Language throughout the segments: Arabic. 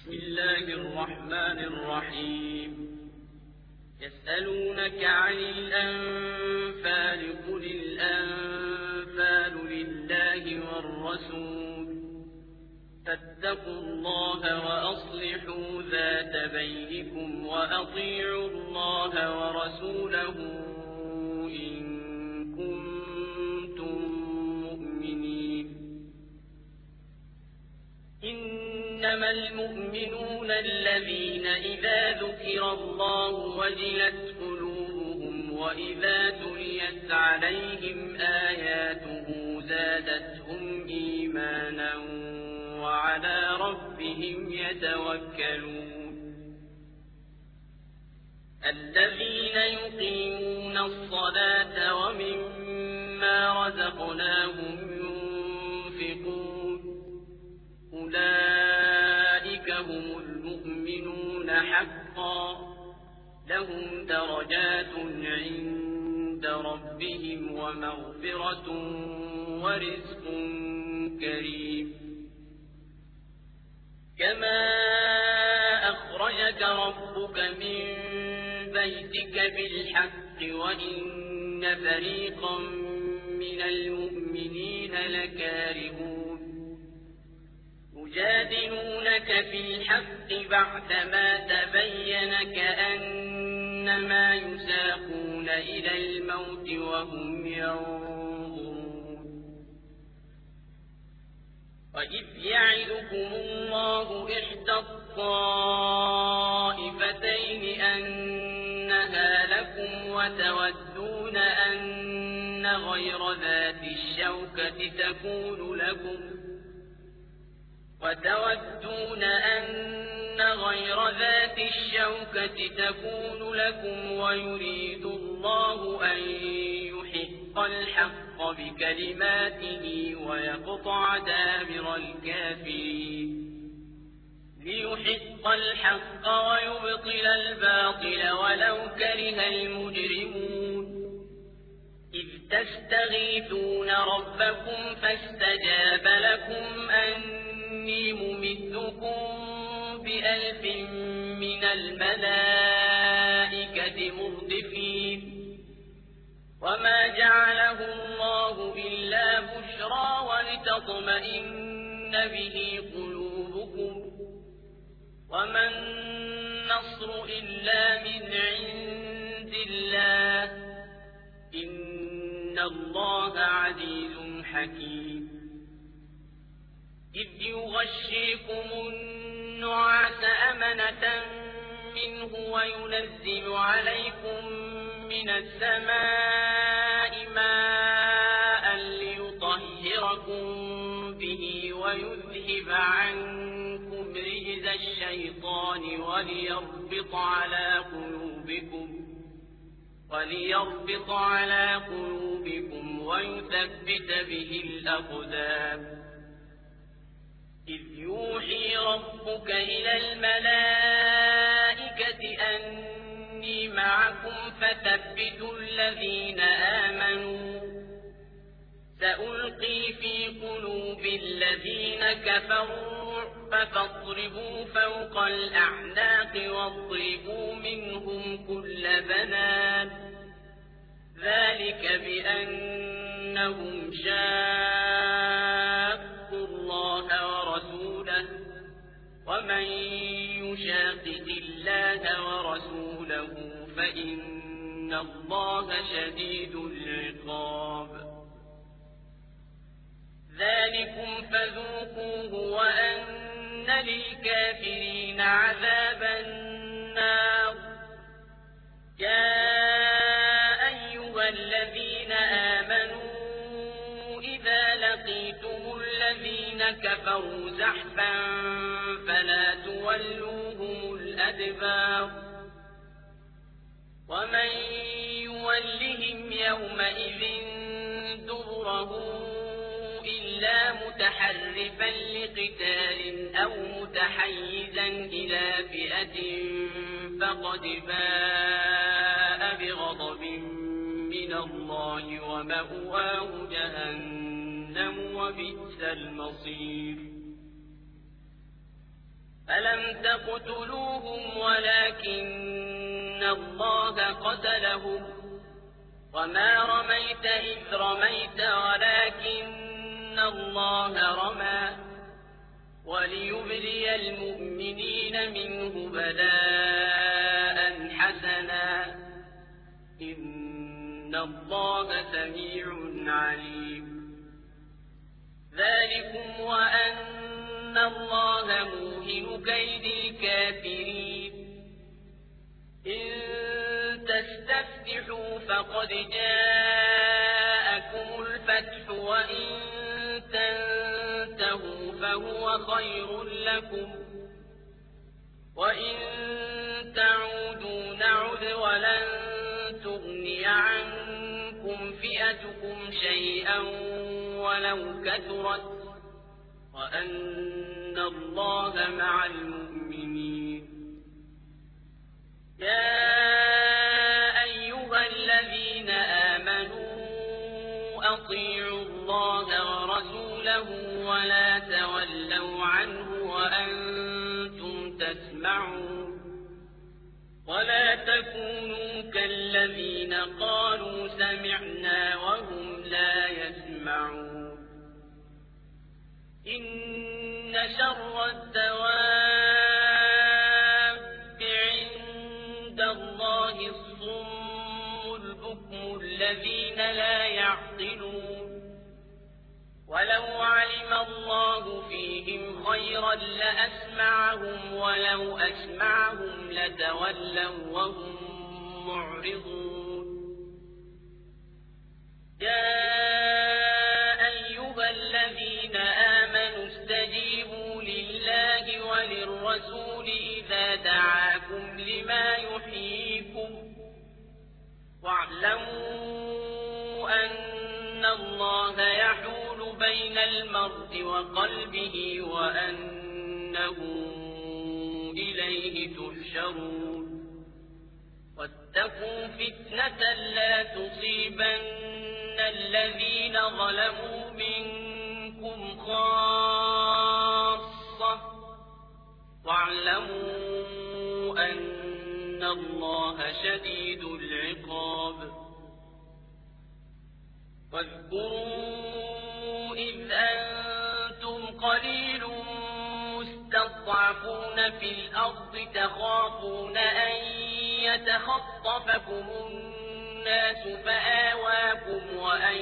بسم الله الرحمن الرحيم. يسألونك عن الأنفال قل الأنفال لله والرسول فاتقوا الله وأصلحوا ذات بينكم وأطيعوا الله ورسوله إن كنتم مؤمنين. إنما المؤمنون الذين إذا ذكر الله وجلت قلوبهم وإذا تليت عليهم آياته زادتهم إيمانا وعلى ربهم يتوكلون. الذين يقيمون الصلاة ومما رزقناهم ينفقون أولئك هم المؤمنون حقا لهم درجات عند ربهم ومغفرة ورزق كريم. كما أخرجك ربك من بيتك بالحق وإن فريقا من المؤمنين لكارهون يجادلونك في الحق بعدما تبين كأنما يساقون إلى الموت وهم ينظرون. وإذ يعدكم الله إحدى الطائفتين أنها لكم وتودون أن غير ذات الشوكة تكون لكم ويريد الله أن يحق الحق بكلماته ويقطع دابر الكافرين. ليحق الحق ويبطل الباطل ولو كره المجرمون. إذ تستغيثون ربكم فاستجاب لكم أني ممدكم ب1000 من الملائكة مردفين. وما جعله الله إلا بشرى ولتطمئن به قلوبكم وما النصر إلا من عند الله إن الله عزيز حكيم. إذ يغشيكم النعاس أمنة منه وينزل عليكم من السماء ماء ليطهركم به ويذهب عنكم رجز الشيطان وليربط على قلوبكم ويثبت به الأقدام. إذ يوحي ربك إلى الملائكة أني معكم فثبتوا الذين آمنوا سألقي في قلوب الذين كفروا فاضربوا فوق الأعناق واضربوا منهم كل بنان ذلك بأنهم شاقوا الله ورسوله ومن يشاقق الله ورسوله فإن الله شديد العقاب. ذلكم فذوقوه وأن للكافرين عذاب النار. يا أيها الذين آمنوا إذا لقيتم الذين كفروا زحفا فلا تولوهم الأدبار. ومن يولهم يومئذ دبره إلا متحرفا لقتال أو متحيزا إلى فئة فقد باء بغضب من الله ومأواه جهنم وبئس المصير. فلم تقتلوهم ولكن الله قتلهم وما رميت إذ رميت ولكن الله رمى وليبلي المؤمنين منه بلاء حسنا إن الله سميع عليم ذلكم وأن الله موهن كيد الكافرين إن تستفتحوا فقد جاءكم الفتح وإن تنتهوا فهو خير لكم وإن تعودوا نعد ولن تغني عنكم فئتكم شيئا ولو كثرت وأن الله مع المؤمنين يا أيها الذين آمنوا أطيعوا الله ورسوله ولا تولوا عنه وأنتم تسمعون ولا تكونوا كالذين قالوا سمعنا وهم لا يسمعون إن شر الدواب عند الله الصم البكم الذين لا يعقلون ولو علم الله فيهم خيرا لأسمعهم ولو أسمعهم لتولوا وهم معرضون يا أيها الذين آمنوا استجيبوا لله وللرسول إذا دعاكم لما يحييكم واعلموا أن الله يحول بين المرء وقلبه وأنه إليه تحشرون واتقوا فتنة لا تصيبن الذين ظلموا منكم خاصة واعلموا أن الله شديد العقاب واذكروا إذ أنتم قليل مستضعفون في الأرض تخافون أن يتخطفكم الناس فآواكم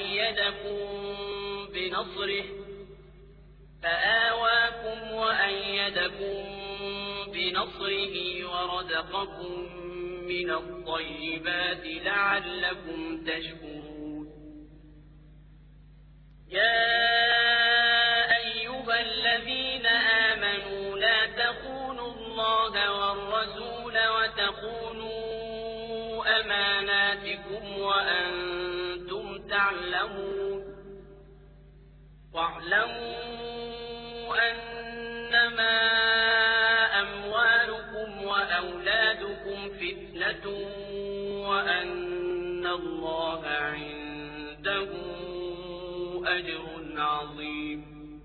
وأيدكم بنصره ورزقكم من الطيبات لعلكم تشكرون يا أيها الذين آمنوا لا تخونوا الله والرسول وتخونوا أماناتكم وأنتم تعلمون واعلموا أنما أموالكم وأولادكم فتنة وأن الله عنده أجر عظيم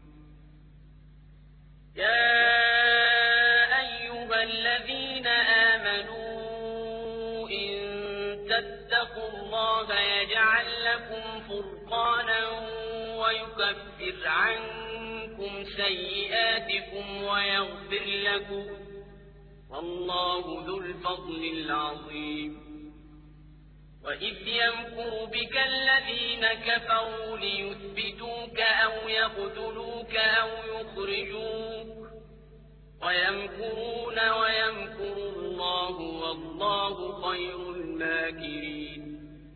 يا أيها الذين آمنوا إن تتقوا الله يجعل لكم فرقانا ويكفر عنكم سيئاتكم ويغفر لكم والله ذو الفضل العظيم وإذ يمكر بك الذين كفروا ليثبتوك أو يقتلوك أو يخرجوك ويمكرون ويمكر الله والله خير الماكرين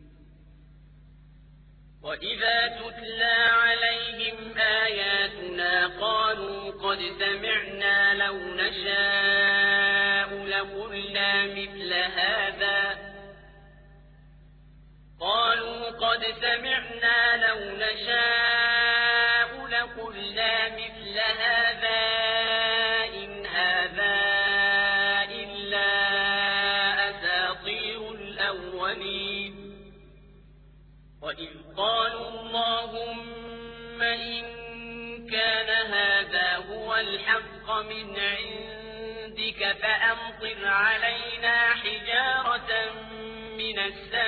وإذا تتلى عليهم آياتنا قالوا قد سمعنا لو نشاء لقلنا مثل هذا إن هذا إلا أساطير الأولين وإذ قالوا اللهم إن كان هذا هو الحق من عندك عندك فأمطر علينا حجارة من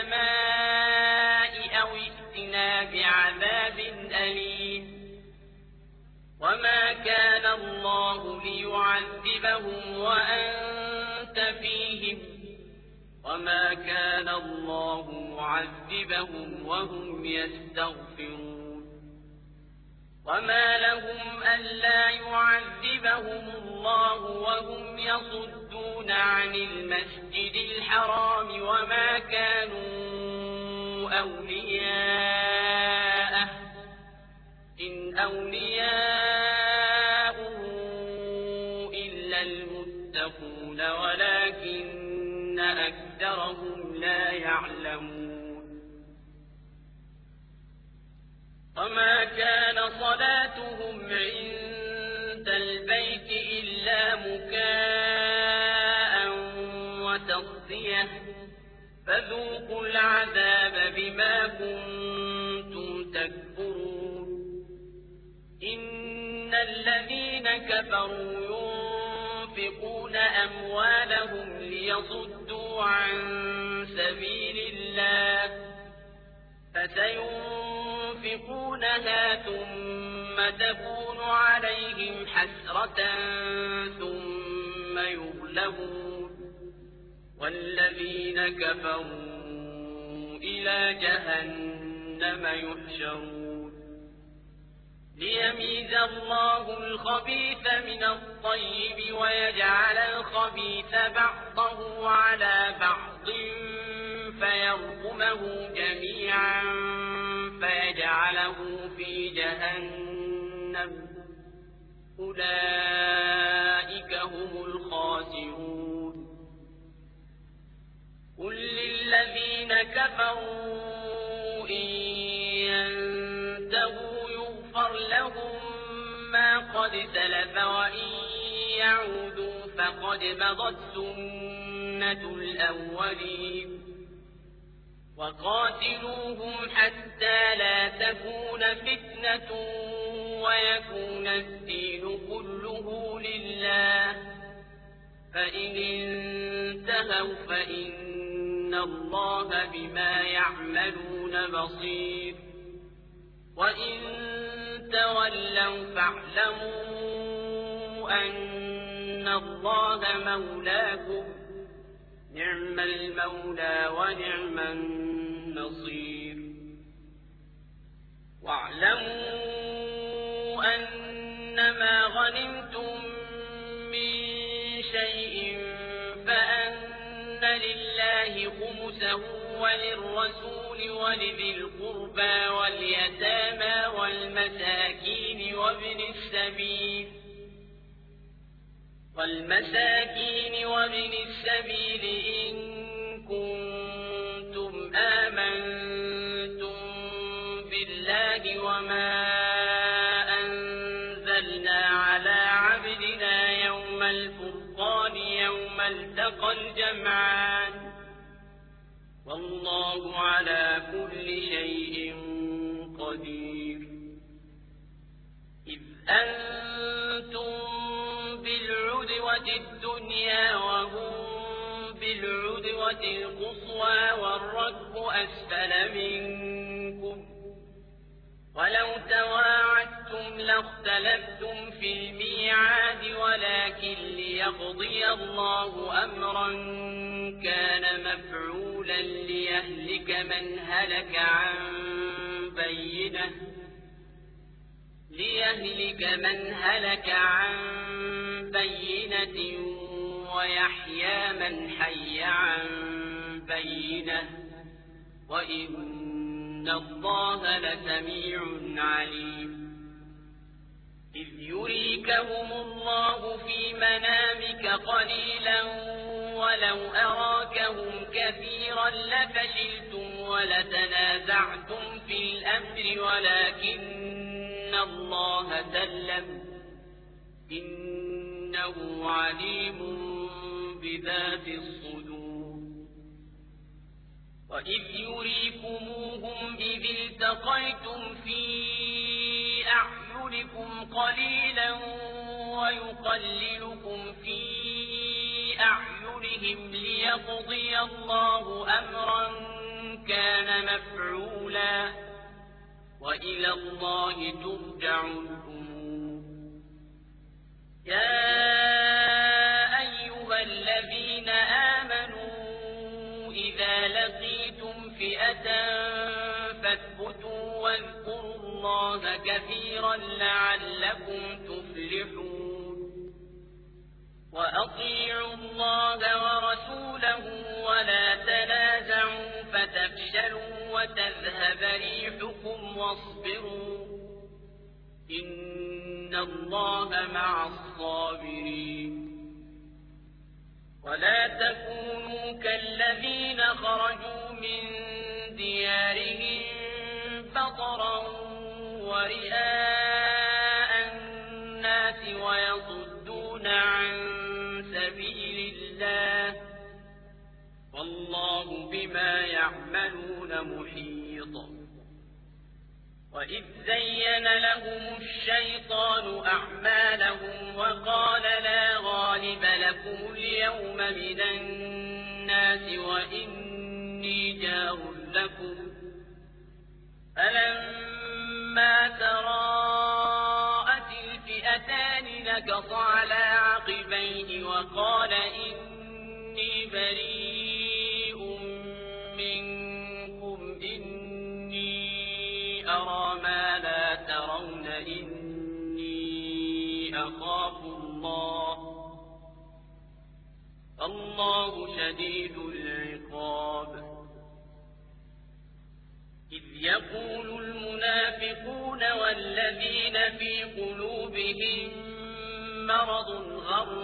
السماء أو ائتنا بعذاب أليم وما كان الله ليعذبهم وأنت فيهم وما كان الله معذبهم وهم يستغفرون وما لهم ألا يعذبهم الله وهم يصدون عن المسجد الحرام وما كانوا أولياءه إن أولياؤه إلا المتقون ولكن أكثرهم لا يعلمون وما كان صلاتهم عند البيت إلا مكاء وتصدية فذوقوا العذاب بما كنتم تكفرون إن الذين كفروا ينفقون أموالهم ليصدوا عن سبيل الله فسينفقونها ثم تكون عليهم حسرة ثم يغلبون والذين كفروا إلى جهنم يحشرون ليميز الله الخبيث من الطيب ويجعل الخبيث بعضه على بعض فيرقمه جميعا فيجعله في جهنم أولئك هم الخاسرون قل للذين كفروا إن ينتهوا يغفر لهم ما قد سلف وإن يعودوا فقد مضت سنة الأولين وقاتلوهم حتى لا تكون فتنة ويكون الدين كله لله فإن انتهوا فإن الله بما يعملون بصير وإن تولوا فاعلموا أن الله مولاكم نعم المولى ونعم النصير واعلموا أنما غنمتم من شيء فأن لله خمسه وللرسول ولذي القربى واليتامى والمساكين وابن السبيل إن كنتم آمنتم بالله وما أنزلنا على عبدنا يوم الفرقان يوم التقى الجمعان والله على كل شيء قدير إذ أنتم بالعدوة الدنيا وهم بالعدوة القصوى والركب أسفل منكم ولو تواعدتم لاختلفتم في الميعاد ولكن ليقضي الله أمرا كان مفعولا ليهلك من هلك عن بينة ويحيى من حي عن بينة وإن الله لسميع عليم إذ يريكهم الله في منامك قليلا ولو أراكهم كثيرا لفشلتم ولتنازعتم في الأمر ولكن الله سلم إنه عليم بذات الصدور وإذ يريكموهم إذ التقيتم في أعينكم قليلا ويقللكم في عليهم ليقضي الله أمرا كان مفعولا وإلى الله ترجع الأمور. يا أيها الذين آمنوا إذا لقيتم فئة فاثبتوا واذكروا الله كثيرا لعلكم تفلحون. وأطيعوا الله ورسوله ولا تنازعوا فتفشلوا وتذهب ريحكم واصبروا إن الله مع الصابرين. ولا تكونوا كالذين خرجوا من ديارهم بطرا ورئاء الناس ويصدون عن سبيل الله والله بما يعملون محيط. وإذ زين لهم الشيطان أعمالهم وقال لا غالب لكم اليوم من الناس وإني جار لكم فلما تراءت الفئتان نكص على عقبيه وقال إني بريء منكم إني أرى ما لا ترون إني أخاف الله شديد العقاب. إذ يقول المنافقون والذين في قلوبهم مرض غر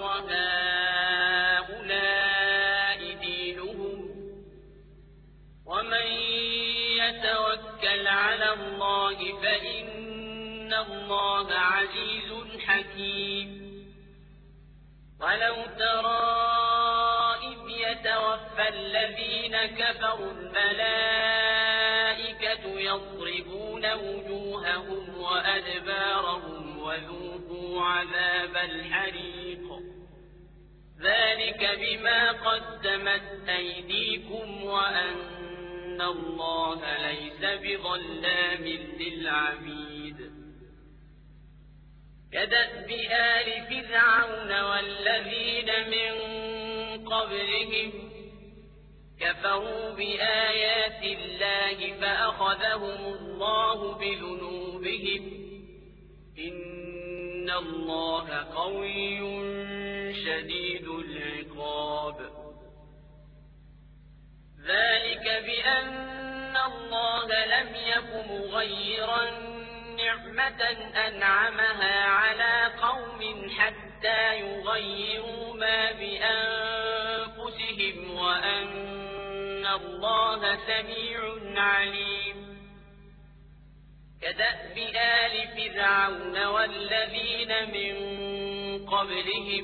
هؤلاء دينهم ومن يتوكل على الله فإن الله عزيز حكيم. ولو ترى إذ يتوفى الذين كفروا الملائكة يضربون وجوههم وأدبارهم وذوقوا عذاب الحريق ذلك بما قدمت أيديكم وأن الله ليس بظلام للعبيد. كدأب آل فرعون والذين من قبلهم كفروا بآيات الله فأخذهم الله بذنوبهم إن الله قوي شديد العقاب. ذلك بأن الله لم يك مغيرا نعمة أنعمها على قوم حتى يغيروا ما بأنفسهم وأن الله سميع عليم. كدأب آل فرعون والذين من قبلهم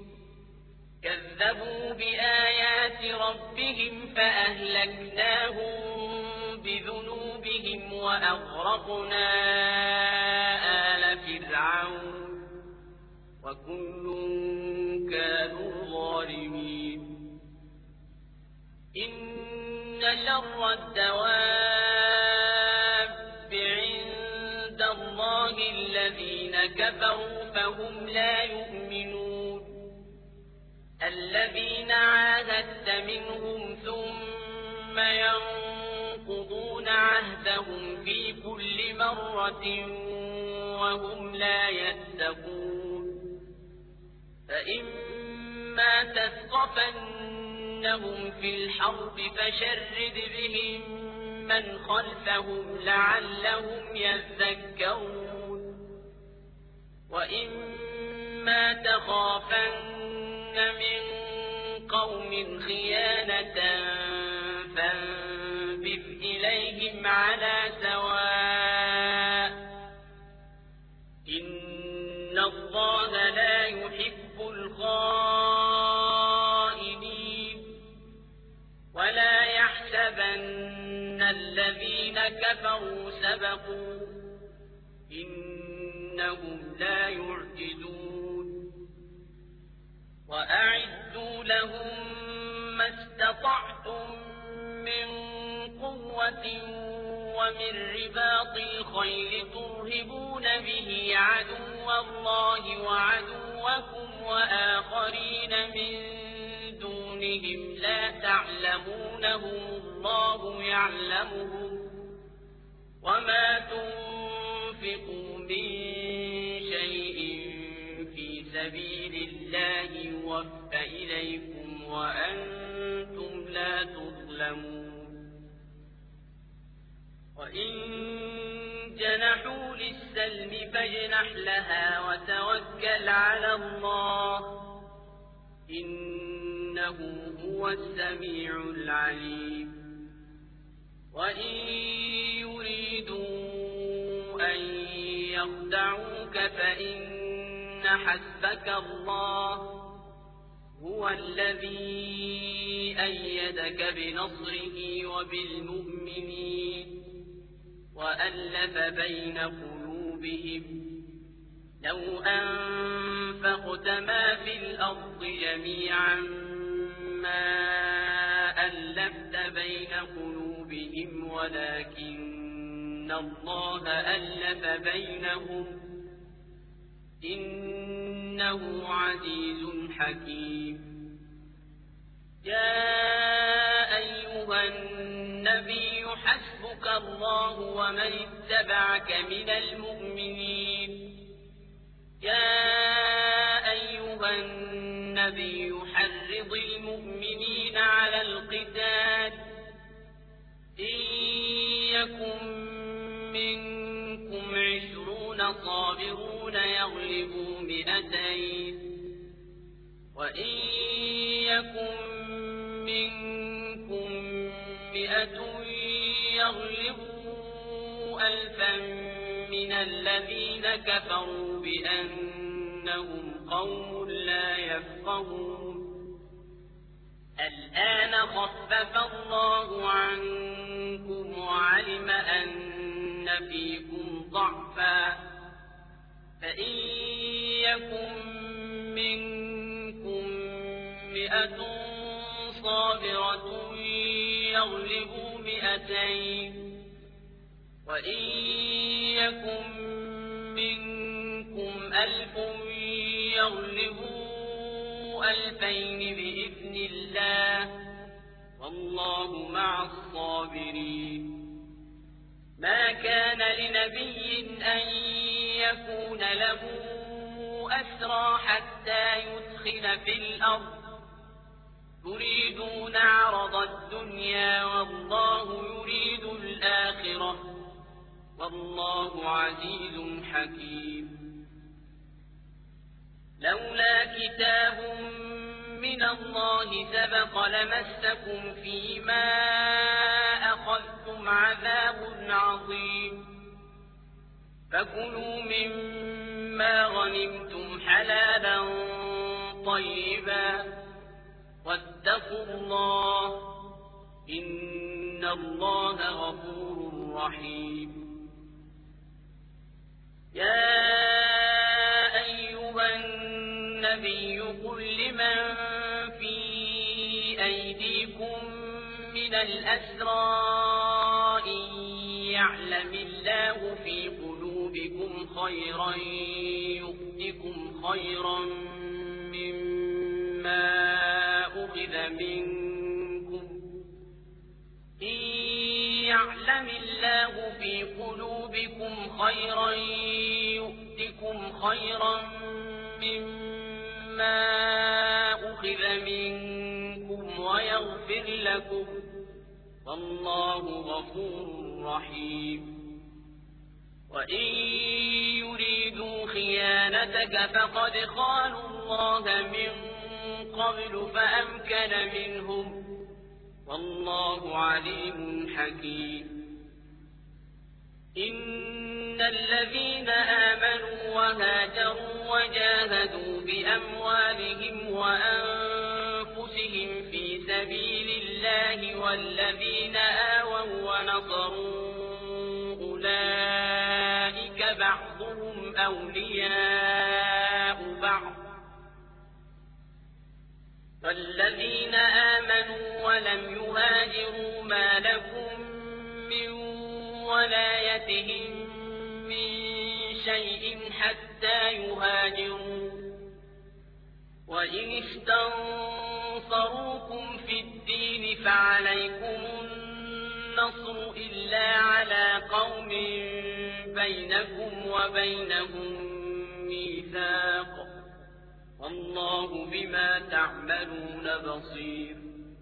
كذبوا بآيات ربهم فأهلكناهم بذنوبهم وأغرقنا آل فرعون وكل كانوا ظالمين. إن شر الدواب عند الله الذين كفروا فهم لا يؤمنون. الذين عاهدت منهم ثم ينقضون عهدهم في كل مرة وهم لا يتقون. فإما تثقفنهم في الحرب فشرد بهم من خلفهم لعلهم يذكرون. وإما تخافن من قوم خيانة فانبذ إليهم على سواء إن الله لا يحب الخائنين. ولا يحسبن الذين كفروا سبقوا إنهم لا يعجزون. وأعدوا لهم استطعتم من قوة ومن رباط الخيل ترهبون به عدو الله وعدوكم وآخرين من دونهم لا تعلمونهم الله يعلمهم وما تنفقوا من شيء في سبيل الله يوفى إليكم وأنتم لا تظلمون وإن جنحوا للسلم فاجنح لها وتوكل على الله إنه هو السميع العليم وإن يريدوا أن يخدعوك فإن حسبك الله هو الذي أيدك بنصره وبالمؤمنين وألف بين قلوبهم لو أنفقت ما في الأرض جميعا ما ألفت بين قلوبهم ولكن الله ألف بينهم إنه عزيز حكيم يا أيها النبي حسبك الله ومن اتبعك من المؤمنين يا أيها النبي حرض المؤمنين على القتال إن يكن منكم 20 صابرون يغلبوا 200 وإن يكن منكم 100 يغلبوا 1000 من الذين كفروا بأنهم قوم لا يفقهون الآن خفف الله عنكم وعلم أن فيكم ضعفا فإن يكن منكم 100 صابرة يغلبوا 200 وإن يكن منكم 1000 يغلبوا 2000 بإذن الله والله مع الصابرين ما كان لنبي أن يكون له أسرى حتى يدخل في الأرض تريدون عرض الدنيا والله يريد الآخرة والله عزيز حكيم لولا كتاب من الله سبق لمسكم فيما أخذتم عذاب عظيم فكلوا مما غنمتم حلالا طيبا واتقوا الله إن الله غفور رحيم يا أيها النبي قل لمن في أيديكم من الأسرى إن يعلم الله في قلوبكم خيرا يؤتكم خيرا مما أخذ منكم إن يعلم الله في قلوبكم خيرا يؤتكم خيرا مما أخذ منكم ويغفر لكم والله غفور رحيم وإن يريدوا خيانتك فقد خانوا الله من قبل فأمكن منهم والله عليم حكيم إن الذين آمنوا وهاجروا وجاهدوا بأموالهم وأنفسهم في سبيل الله والذين آووا ونصروا أولئك بعضهم أولياء بعض والذين آمنوا ولم يهاجروا ما لكم من ولايتهم من شيء حتى يهاجروا وإن استنصروكم في الدين فعليكم النصر إلا على قوم بينكم وبينهم ميثاق والله بما تعملون بصير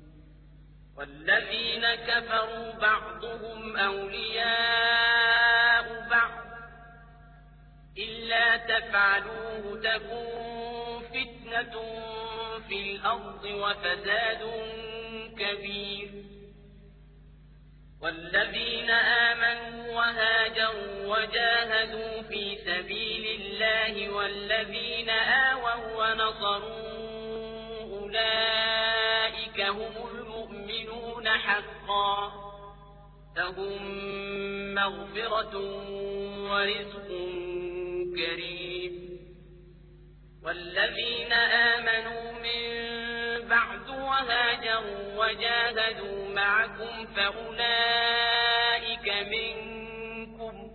والذين كفروا بعضهم أولياء بعض إلا تفعلوه تكون فتنة في الأرض وفساد كبير والذين آمنوا وهاجروا وجاهدوا في سبيل الله والذين آووا ونصروا أولئك هم المؤمنون حقا لهم مغفرة ورزق كريم والذين آمنوا من بعد وهاجروا وجاهدوا معكم فأولئك منكم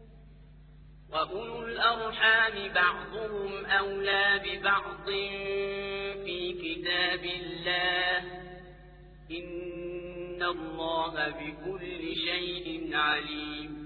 وأولو الأرحام بعضهم أولى ببعض في كتاب الله إن الله بكل شيء عليم